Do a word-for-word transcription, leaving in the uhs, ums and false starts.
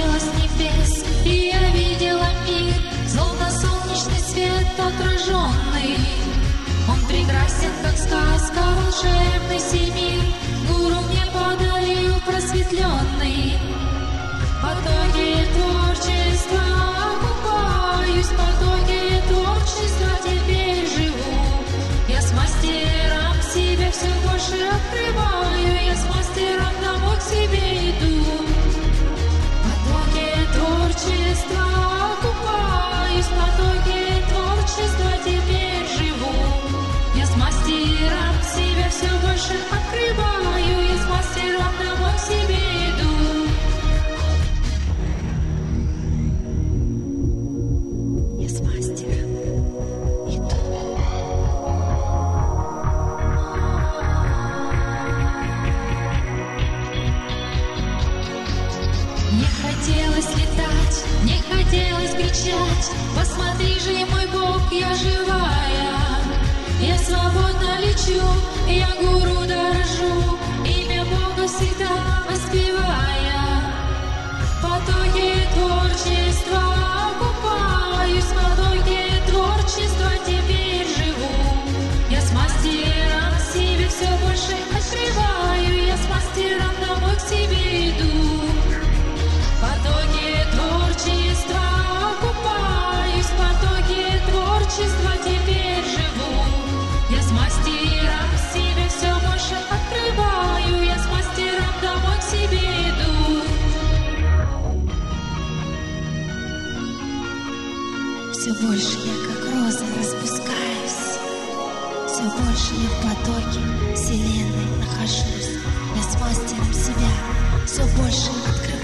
смотрела с небес, и я видела мир, словно солнечный свет отраженный. Он прекрасен, как сказка, волшебный сей мир, гуру мне подарил просветленный. В потоке творчества купаюсь, в потоке творчества теперь живу. Я с мастером себя все больше открываю, я с мастером домой к себе иду. В потоке творчества купаюсь, в потоке творчества теперь живу. Я с мастером себя все больше открываю, я с мастером домой к себе иду. Я с мастером иду. Не хотелось летать, не хотелось кричать, посмотри же, мой Бог, я живая. Я свободно лечу, я гуру дорожу, имя Бога всегда воспевая. В потоке творчества купаюсь, в потоке творчества теперь живу. Я с мастером себе все больше открываю, я с мастером домой к себе иду. В потоке творчества купаюсь, в потоке творчества теперь живу. Я с мастером себе все больше открываю, я с мастером домой к себе иду. Все больше я как роза распускаюсь, все больше я в потоке вселенной нахожусь. Я с мастером себя все больше открываю.